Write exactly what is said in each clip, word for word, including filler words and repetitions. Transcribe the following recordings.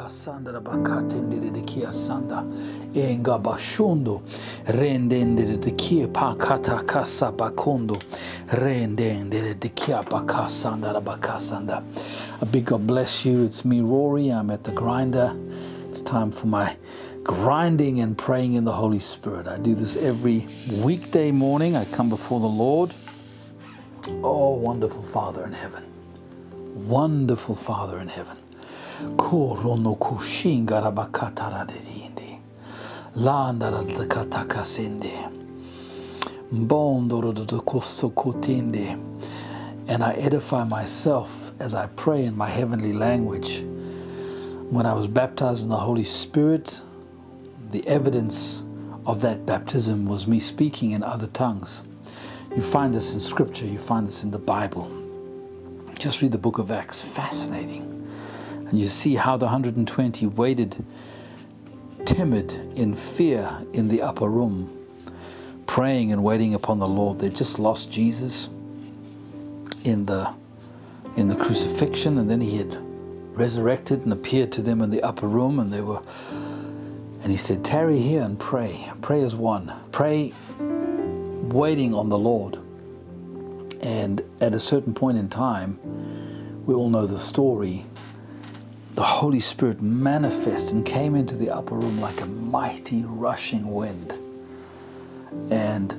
Sanda bakatende de kia sanda enga bashundo rendende de kia pakata kasa bakondo rendende de kia bakasanda bakasanda. A big God bless you. It's me, Rory. I'm at the grinder. It's time for my grinding and praying in the Holy Spirit. I do this every weekday morning. I come before the Lord. Oh, wonderful Father in heaven. Wonderful Father in heaven. Korono kushinga rabakatara dedinde. Landara de katakasinde. Bondoro de koso kotinde. And I edify myself as I pray in my heavenly language. When I was baptized in the Holy Spirit, the evidence of that baptism was me speaking in other tongues. You find this in Scripture, you find this in the Bible. Just read the book of Acts, fascinating. And you see how the one hundred twenty waited timid in fear in the upper room, praying and waiting upon the Lord. They just lost Jesus in the in the crucifixion, and then he had resurrected and appeared to them in the upper room, and they were and he said, tarry here and pray. Pray as one. Pray waiting on the Lord. And at a certain point in time, we all know the story, the Holy Spirit manifested and came into the upper room like a mighty rushing wind. And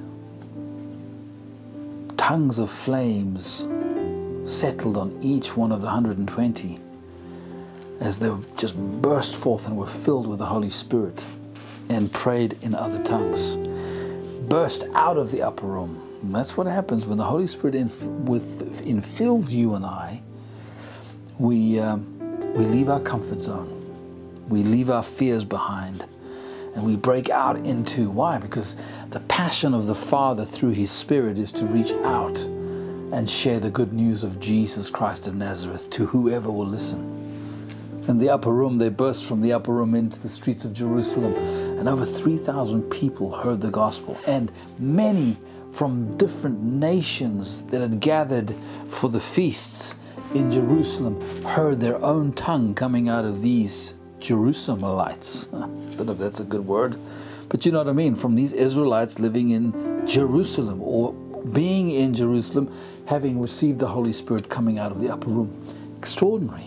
tongues of flames settled on each one of the one hundred twenty as they just burst forth and were filled with the Holy Spirit and prayed in other tongues. Burst out of the upper room. And that's what happens when the Holy Spirit inf- with, infills you and I. We, um, we leave our comfort zone. We leave our fears behind. And we break out into, why? Because the passion of the Father through His Spirit is to reach out and share the good news of Jesus Christ of Nazareth to whoever will listen. In the upper room, they burst from the upper room into the streets of Jerusalem, and over three thousand people heard the gospel, and many from different nations that had gathered for the feasts in Jerusalem heard their own tongue coming out of these Jerusalemites. I don't know if that's a good word, but you know what I mean, from these Israelites living in Jerusalem or being in Jerusalem, having received the Holy Spirit coming out of the upper room. Extraordinary.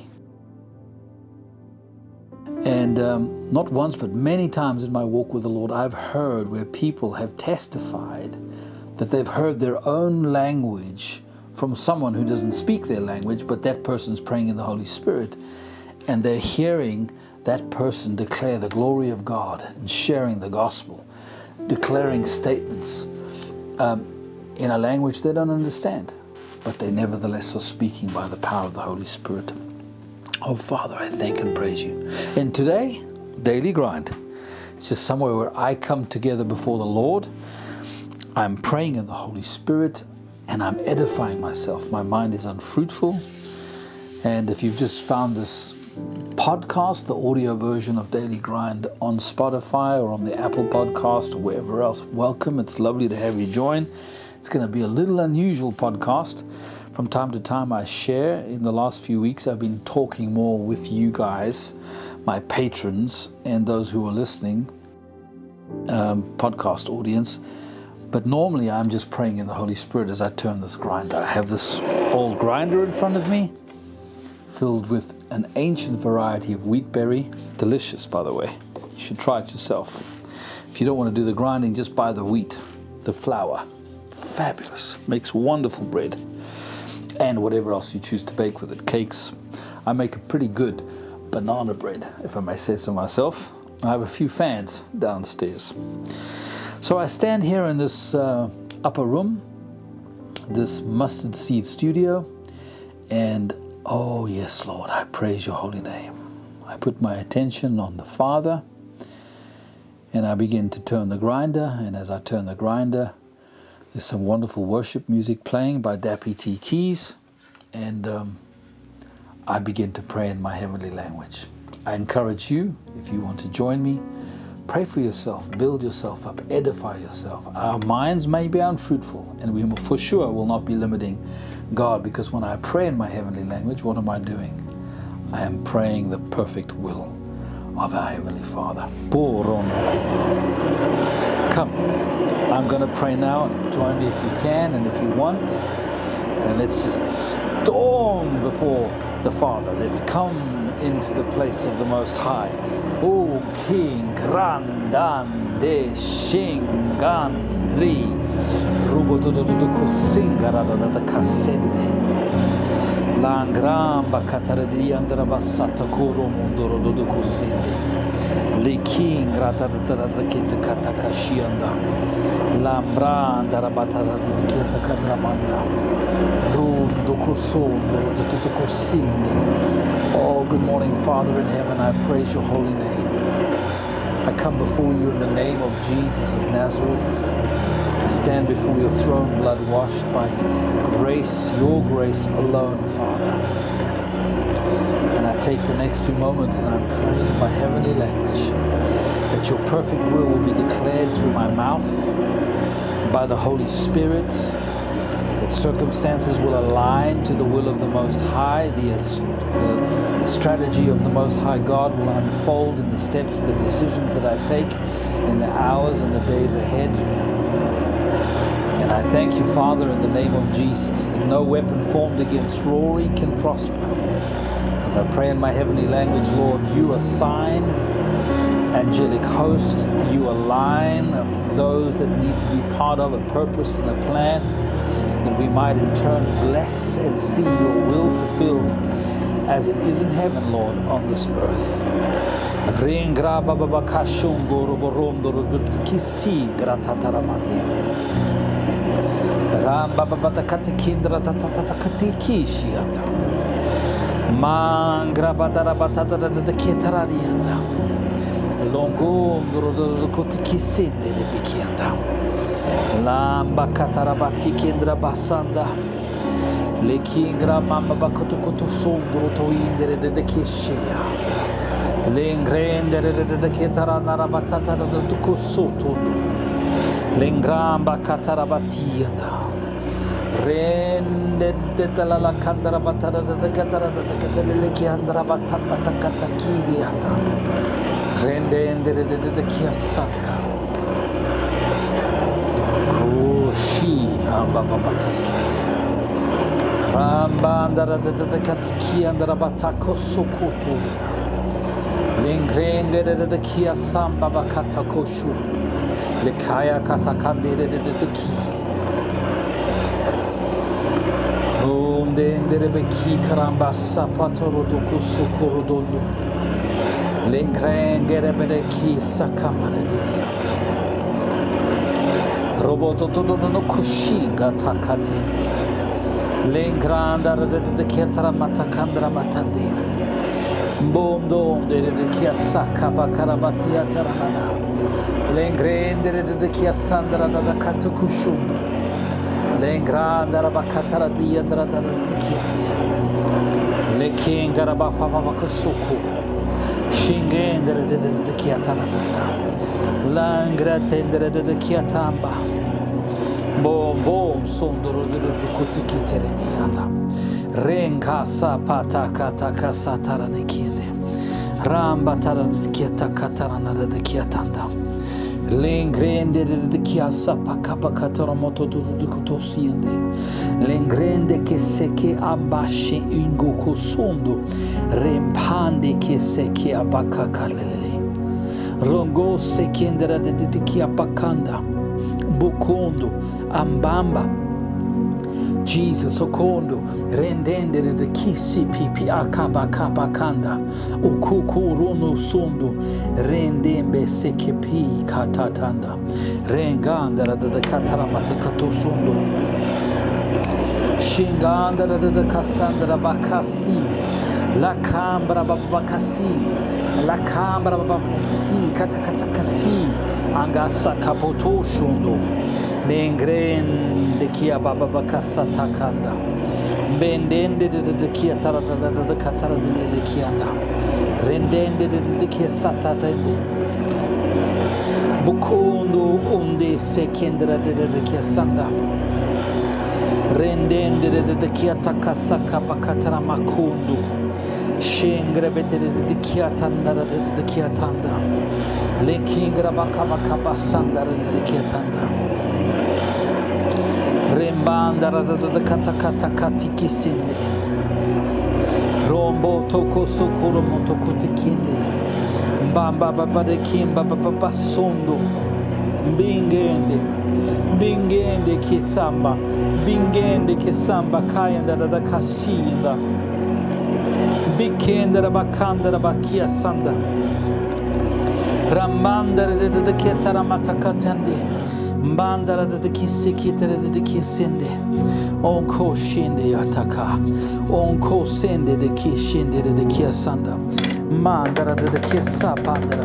And um, not once, but many times in my walk with the Lord, I've heard where people have testified that they've heard their own language from someone who doesn't speak their language, but that person's praying in the Holy Spirit, and they're hearing that person declare the glory of God and sharing the gospel, declaring statements um, in a language they don't understand, but they nevertheless are speaking by the power of the Holy Spirit. Oh, Father, I thank and praise you. And today, Daily Grind. It's just somewhere where I come together before the Lord. I'm praying in the Holy Spirit, and I'm edifying myself. My mind is unfruitful. And if you've just found this podcast, the audio version of Daily Grind on Spotify or on the Apple Podcast or wherever else, welcome. It's lovely to have you join. It's going to be a little unusual podcast. From time to time I share. In the last few weeks I've been talking more with you guys, my patrons, and those who are listening, um, podcast audience. But normally I'm just praying in the Holy Spirit as I turn this grinder. I have this old grinder in front of me, filled with an ancient variety of wheat berry. Delicious, by the way. You should try it yourself. If you don't want to do the grinding, just buy the wheat, the flour. Fabulous. Makes wonderful bread. And whatever else you choose to bake with it. Cakes. I make a pretty good banana bread, if I may say so myself. I have a few fans downstairs. So I stand here in this uh, upper room, this mustard seed studio, and oh yes, Lord, I praise your holy name. I put my attention on the Father, and I begin to turn the grinder, and as I turn the grinder, there's some wonderful worship music playing by Dappy T. Keys, and um, I begin to pray in my heavenly language. I encourage you, if you want to join me, pray for yourself, build yourself up, edify yourself. Our minds may be unfruitful, and we will, for sure will not be limiting God, because when I pray in my heavenly language, what am I doing? I am praying the perfect will of our Heavenly Father. Come, I'm going to pray now. Join me if you can and if you want. And let's just storm before the Father. Let's come into the place of the Most High. O King, grandande, shingandri, rubododododokusingara kasende, langramba kataradi andrabasata koro mundoro dodokusinde, le king ratatatakita katakashianda, lambranda rabatata kita katramanda, rundokusondo dodokusinde. Oh, good morning, Father in heaven. I praise your holy name. I come before you in the name of Jesus of Nazareth. I stand before your throne, blood washed by grace, your grace alone, Father. And I take the next few moments and I'm praying in my heavenly language that your perfect will will be declared through my mouth by the Holy Spirit, that circumstances will align to the will of the Most High, the, the, the strategy of the Most High God will unfold in the steps, the decisions that I take in the hours and the days ahead. And I thank you, Father, in the name of Jesus, that no weapon formed against Rory can prosper. As I pray in my heavenly language, Lord, you assign angelic host, you align those that need to be part of a purpose and a plan, that we might in turn bless and see your will fulfilled as it is in heaven, Lord, on this earth. Lamba katarabati kendra basanda le kingra mamma bakoto koto sondro to indere de keshia le ingrendere de ketara narabatata de kosoto le ngramba katarabatianda rende de la kandra batara de katara de katele le kiandra batata katakidia rende endere de kiasaka Shi Baba Bakasa Rambandara de Katiki and Rabatako Sokoto Lingrende de Kia Samba Bakatakoshu Lekaya Katakande de Ki Runde de Rebeki Karamba Sapatoro Doko Sokorodondo Lingrende de Ki Sakamare Roboto todo no kushiga takate lengranda de ketara matakandra matande bondo de de kiasaka bakarabatia tarana lengrende de kiasandra da katukushu lengranda bakatara di andra da kia lekingara bapa bakusuku shingende de de kiatara langra tendere de kiatamba bom bom sondoro de kutiki tereniada renka sapata kata kasatara nekinde ramba tara kiata katarana de kiatanda lengrende de kiasa pakapa katara moto de kutosiende lengrende che seke ambashi ingo sondo rempande che seke abakakalele Rongo sekendera de de kia bakanda bokondo ambamba Jesus okondo rendendere de kisi pipi akaba kabakanda okuku rono sondo rendembe sekepi katatanda rengandara de katara matakato sondo shingandara de kasandra bakasi la cambra babakasi La Camera Babasi, Katakatakasi, Angasa Kapoto Shundo, Nengren de Kia Babakasa Takanda, Bendende de Kia Tara de Katara de Kianda, Rendende de Kia Satade, Bukondo Unde Sekendra de Kia Sanda, Rendende de Kia Takasaka Bakatara Makundo. Shingra betere de kiatanda de kiatanda. Lekingra bakaba kabasanda de kiatanda. Rembanda de katakata katikisinde. Rombo toko sokoro motoko tikinde. Bamba baba de kimba baba sondo. Bingende. Bingende kisamba. Bingende kisamba kayanda da kasinda. Bikenda da bakanda da bakia sanda. Ramanda da da ketara matakatende. Mbanda da da kisikita da da kisende. Onko shinde yataka. Onko sende de kishinde de kiasanda. Mandara de kiasapanda.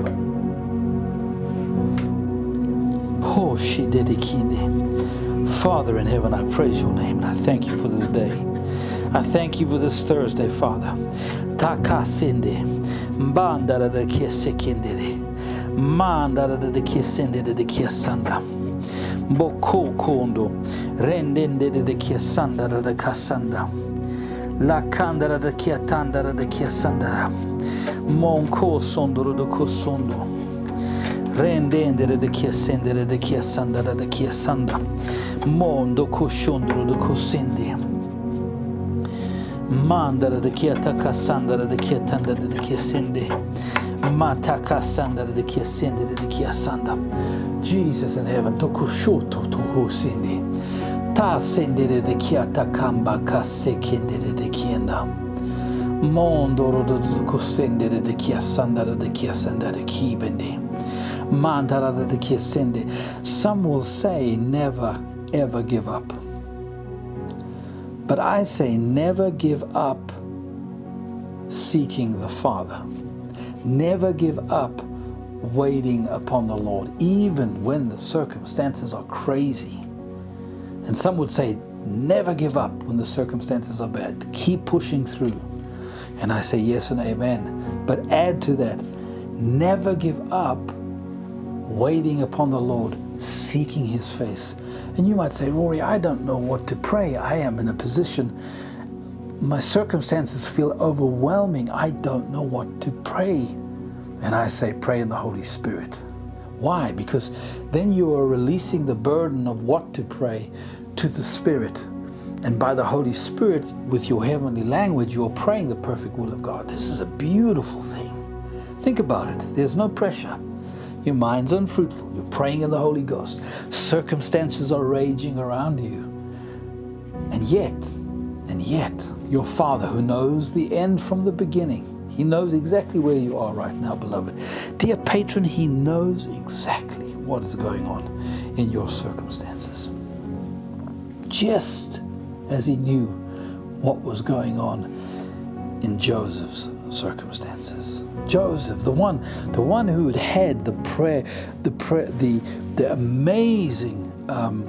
Hoshi de kinde. Father in heaven, I praise your name and I thank you for this day. I thank you for this Thursday, Father. Takasinde. Mbandara de kiasekinde. Mandara de kisinde de kiasanda. Boko kondo rendende de kiasanda de kasanda la kandara de kiatandara de kiasanda monko sondoro de kosondo rendende de kiasendere de kiasanda de kiasanda mondo koshondoro de kosindi mandara de kiataka sandara de kiatandara de kiasende mataka sandara de kiasendere de kiasanda. Jesus in heaven, tokushoto tohosindi. Ta sendere de kiata kamba kase kendere de kienda. Mondoro de kosendere de kiasandara de kiasandara kibende. Mandara de kiasende. Some will say never ever give up. But I say never give up seeking the Father. Never give up waiting upon the Lord, even when the circumstances are crazy. And some would say, never give up when the circumstances are bad. Keep pushing through. And I say yes and amen. But add to that, never give up waiting upon the Lord, seeking His face. And you might say, Rory, I don't know what to pray. I am in a position, my circumstances feel overwhelming. I don't know what to pray. And I say, pray in the Holy Spirit. Why? Because then you are releasing the burden of what to pray to the Spirit. And by the Holy Spirit, with your heavenly language, you're praying the perfect will of God. This is a beautiful thing. Think about it. There's no pressure. Your mind's unfruitful. You're praying in the Holy Ghost. Circumstances are raging around you. And yet, and yet, your Father who knows the end from the beginning, He knows exactly where you are right now, beloved. Dear patron, He knows exactly what is going on in your circumstances. Just as He knew what was going on in Joseph's circumstances. Joseph, the one, the one who had had the prayer, the prayer, the the amazing um,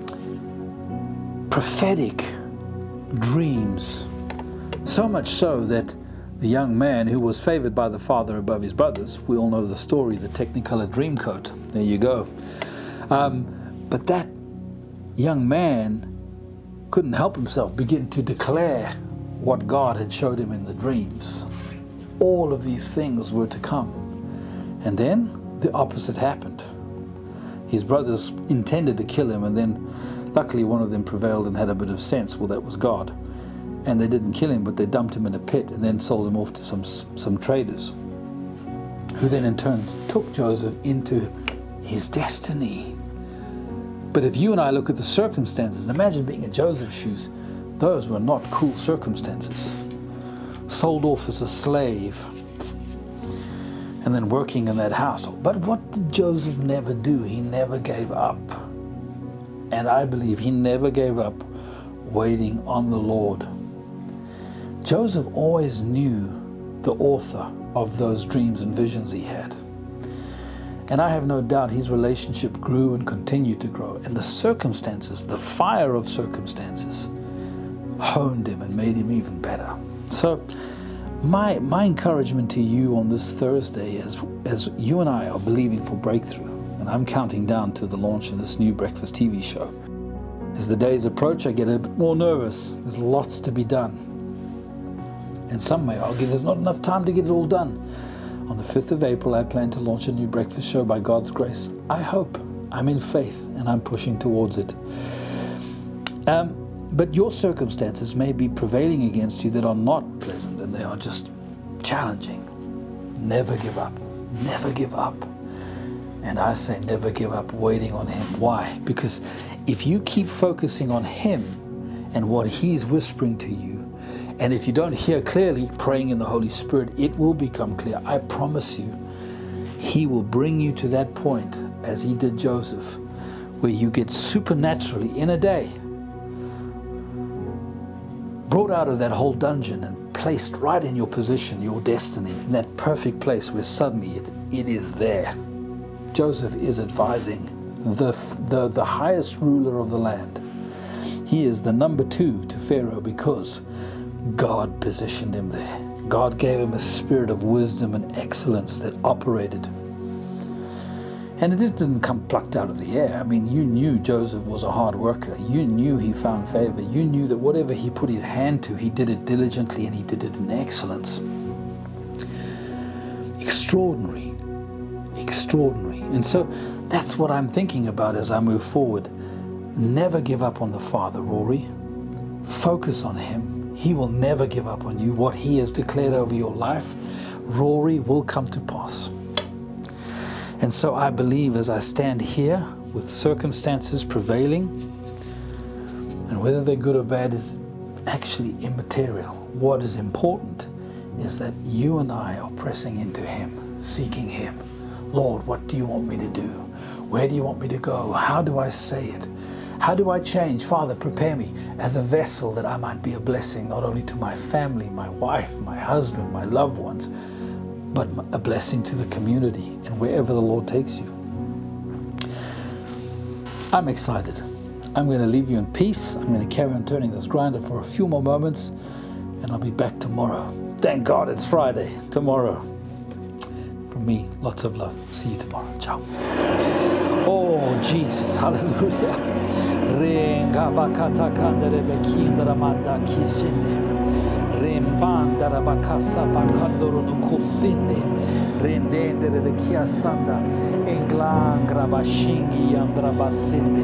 prophetic dreams, so much so that the young man who was favored by the father above his brothers, we all know the story, the Technicolor Dreamcoat. There you go. Um, but that young man couldn't help himself begin to declare what God had showed him in the dreams. All of these things were to come. And then the opposite happened. His brothers intended to kill him, and then luckily one of them prevailed and had a bit of sense. Well, that was God. And they didn't kill him, but they dumped him in a pit and then sold him off to some some traders, who then in turn took Joseph into his destiny. But if you and I look at the circumstances, and imagine being in Joseph's shoes, those were not cool circumstances. Sold off as a slave, and then working in that household. But what did Joseph never do? He never gave up. And I believe he never gave up waiting on the Lord. Joseph always knew the author of those dreams and visions he had. And I have no doubt his relationship grew and continued to grow. And the circumstances, the fire of circumstances, honed him and made him even better. So my my encouragement to you on this Thursday, as, as you and I are believing for breakthrough, and I'm counting down to the launch of this new breakfast T V show. As the days approach, I get a bit more nervous. There's lots to be done. And some may argue there's not enough time to get it all done. On the fifth of April, I plan to launch a new breakfast show by God's grace. I hope. I'm in faith and I'm pushing towards it. Um, but your circumstances may be prevailing against you that are not pleasant and they are just challenging. Never give up. Never give up. And I say never give up waiting on Him. Why? Because if you keep focusing on Him and what He's whispering to you, and if you don't hear clearly, praying in the Holy Spirit, it will become clear. I promise you, He will bring you to that point, as He did Joseph, where you get supernaturally, in a day, brought out of that whole dungeon and placed right in your position, your destiny, in that perfect place where suddenly it, it is there. Joseph is advising the, the, the highest ruler of the land. He is the number two to Pharaoh because God positioned him there. God gave him a spirit of wisdom and excellence that operated. And it just didn't come plucked out of the air. I mean, you knew Joseph was a hard worker. You knew he found favor. You knew that whatever he put his hand to, he did it diligently and he did it in excellence. Extraordinary. Extraordinary. And so that's what I'm thinking about as I move forward. Never give up on the Father, Rory. Focus on Him. He will never give up on you. What He has declared over your life, Rory, will come to pass. And so I believe as I stand here with circumstances prevailing, and whether they're good or bad is actually immaterial. What is important is that you and I are pressing into Him, seeking Him. Lord, what do you want me to do? Where do you want me to go? How do I say it? How do I change? Father, prepare me as a vessel that I might be a blessing, not only to my family, my wife, my husband, my loved ones, but a blessing to the community and wherever the Lord takes you. I'm excited. I'm going to leave you in peace. I'm going to carry on turning this grinder for a few more moments, and I'll be back tomorrow. Thank God it's Friday. Tomorrow. From me, lots of love. See you tomorrow. Ciao. Oh, Jesus. Hallelujah. Renga bakata kandere bekindra manda kishinde. Rembanda rabakasa bakandoro no kusinde. Rendendere de kiasanda. Englangra bashingi andra basinde.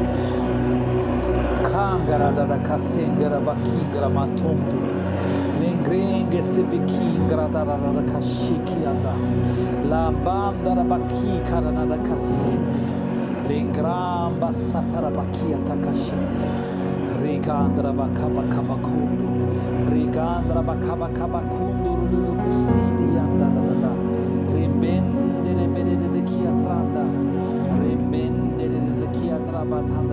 Kangara da kasendera bakingra matondu. Lengrenge se bekingra da da kashiki anda. Lambanda rabaki karana da kasende. Rengramba satara bakia takashinde. Regandra bakaba kabakundu. Regandra bakaba kabakundu rulu kusidi anda da da. Rembende de bede de kia tranda. Rembende de kia trabatanda.